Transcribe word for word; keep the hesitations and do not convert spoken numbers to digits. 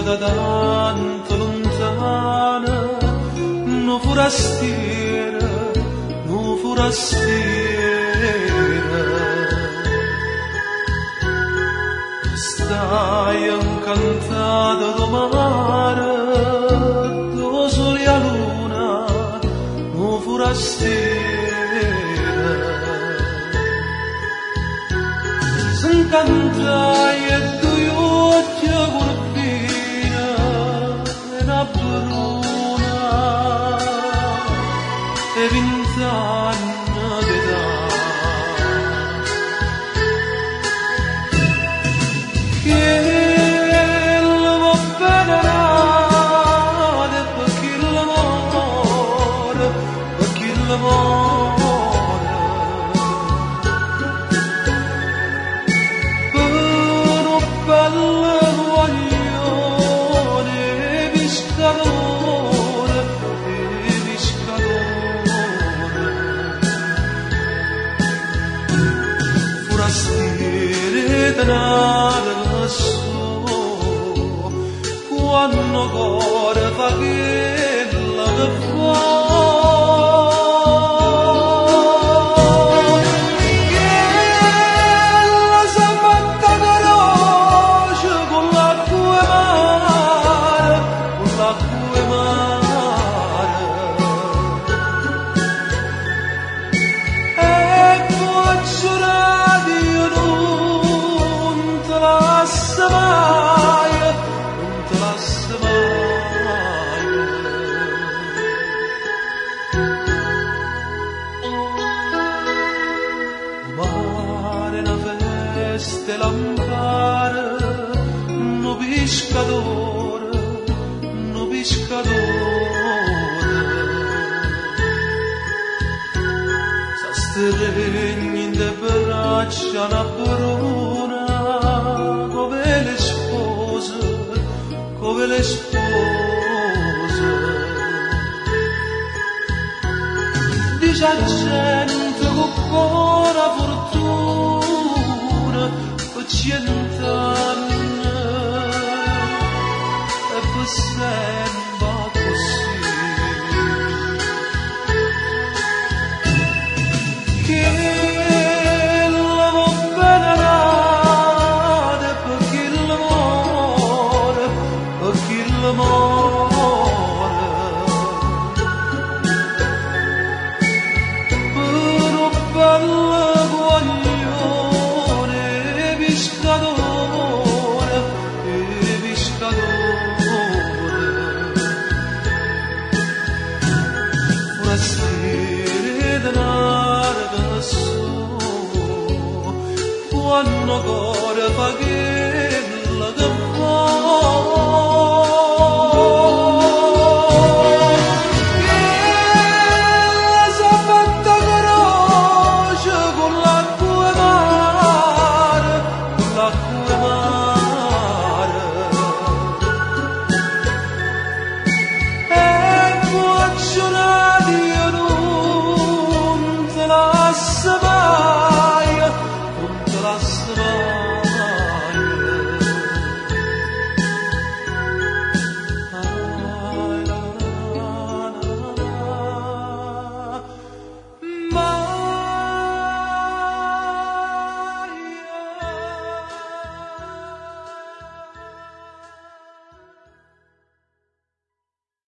da tanto lontana, no forastiera, no forastiera. Stai incantata do mare, do sole a luna, no forastiera. S'incantai e due occhi corpina e una bruna e vent'anni d'età. Che lo va bene per chi l'amore, per chi l'amore. Bella guaglione, pescatore, pescatore. Forastiere tenere lassù, quando cuore fa quella che fa. Ste lampare, no pescatore, no pescatore. Sa stregni in de braccia una bruna, come le spose, come le spose. Dice a gente con buona fortuna, cent'anni e poi sembra così che la va bene per chi l'amore, per chi l'amore. Però bella guaglione, pescatore, pescatore. Forastiere denaro da su, quando